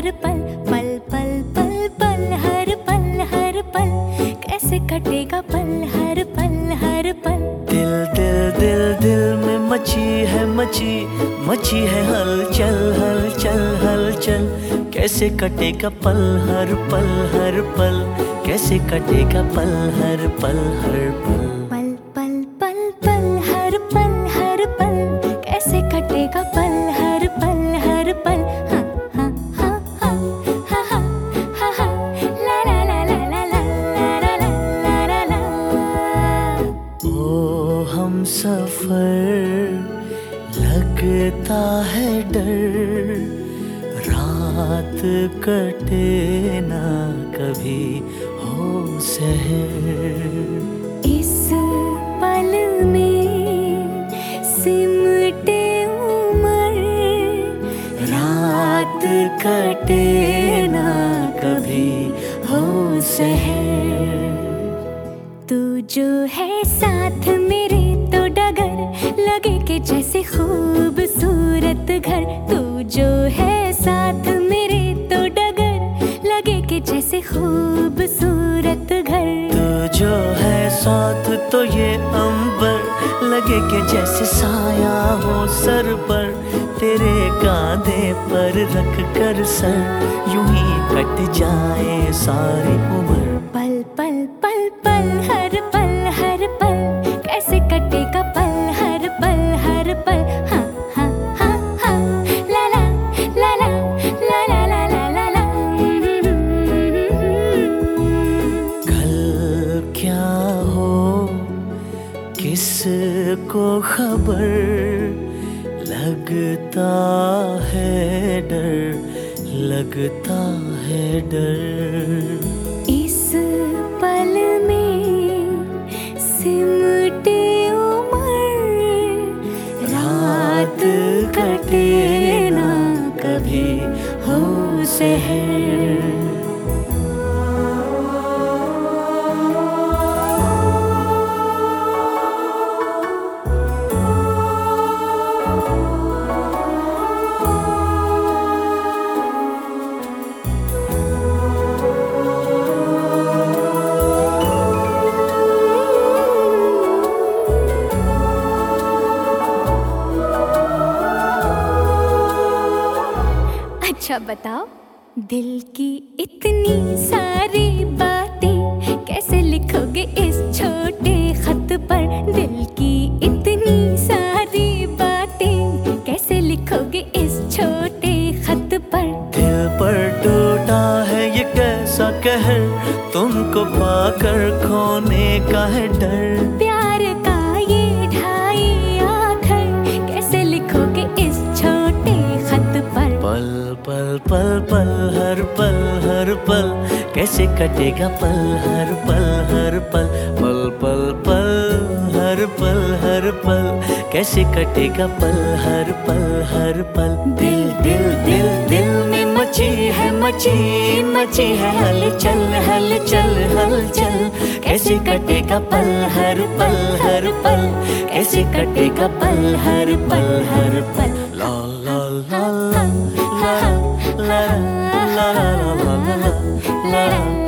हर पल, पल पल पल पल हर पल हर पल, कैसे कटेगा पल हर पल हर पल। दिल दिल दिल दिल में मची है हलचल हलचल हलचल, कैसे कटेगा पल हर पल हर पल, कैसे कटेगा पल हर पल हर पल। पल पल पल पल हर पल हर पल, कैसे कटेगा पल हर पल हर पल। हाँ हाँ हाँ हाँ हाँ हाँ हाँ हाँ ला ला ला ला ला ला ला ला ला ला। ओ हम सफर लगता है डर, रात कटे ना कभी हो सहर। इस पल में सिमटे उम्र, रात कटे ना कभी हो सहर। तू जो है साथ मेरे तो डगर लगे कि जैसे खूबसूरत घर। तू जो है साथ मेरे तो डगर लगे कि जैसे खूबसूरत घर। तू जो है साथ तो ये अंबर लगे कि जैसे साया हो सर पर, तेरे कांधे पर रख कर सर यूं ही कट जाए सारी उम्र। पल पल पल पल हर पल हर पल, कैसे कटेगा पल हर पल हर पल। हाँ हाँ हाँ हाँ ला ला ला ला ला ला ला ला ला ला। कल क्या हो किसको खबर, लगता है डर लगता है डर। इस पल में सिमटे उम्र, रात कटे ना कभी हो सहर। अच्छा बताओ, दिल की इतनी सारी बातें कैसे लिखोगे इस छोटे खत पर। दिल की इतनी सारी बातें कैसे लिखोगे इस छोटे खत पर। दिल पर टूटा है ये कैसा कहर, तुमको पाकर खोने का है डर। प्यार का ये ढाई आखर कैसे लिखोगे इस छोटे खत पर। पल पल पल पल हर पल हर पल, कैसे कटेगा पल हर पल हर पल। पल पल पल हर पल हर पल, कैसे कटेगा पल हर पल हर पल। दिल दिल दिल दिल में मची है हलचल हलचल हलचल, कैसे कटेगा पल हर पल हर पल, कैसे कटेगा पल हर पल हर पल। ला ला ला ला ला ला ला ला ला ला ला ला ला।